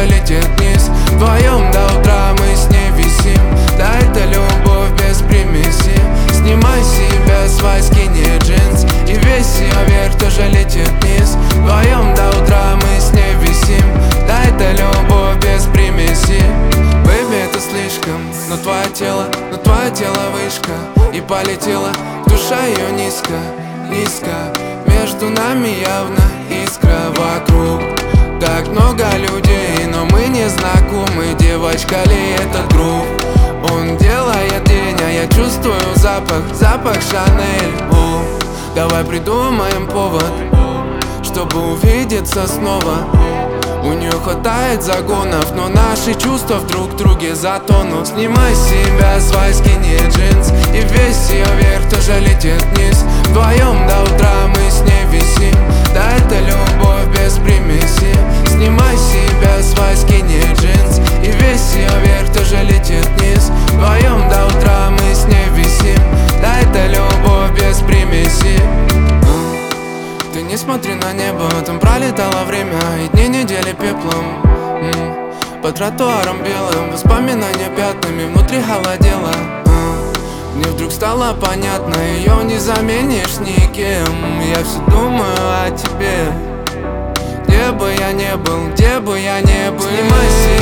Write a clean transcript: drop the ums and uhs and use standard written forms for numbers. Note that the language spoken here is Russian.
тоже летит вниз. Вдвоем до утра мы с ней висим. Да, это любовь без примеси. Снимай с себя свой скини джинс, и весь ее верх тоже летит вниз. Вдвоем до утра мы с ней висим. Да, это любовь без примеси. Бэйби, это слишком, но твое тело вышка. И полетела, душа ее низко, низко. Между нами явно искра. Вокруг так много людей, но мы не знакомы. Девочка ли этот грув? Он делает день, а я чувствую запах Шанель. Давай придумаем повод, чтобы увидеться снова. У нее хватает загонов, но наши чувства друг в друге затонут. Снимай с себя свой скини джинс, и весь ее верх тоже летит вниз. Вдвоем до утра мы с ней висим. Да, это любовь без примеси. Снимай с себя свой скини джинс, и весь ее верх тоже летит вниз. Вдвоем до утра мы с ней висим. Да, это любовь без примеси. Ты не смотри на небо, там пролетало время, и дни недели пеплом. По тротуарам белым, воспоминания пятнами, внутри холодело. Мне вдруг стало понятно, ее не заменишь никем. Я все думаю о тебе. Где бы я не был, где бы я не был. Снимай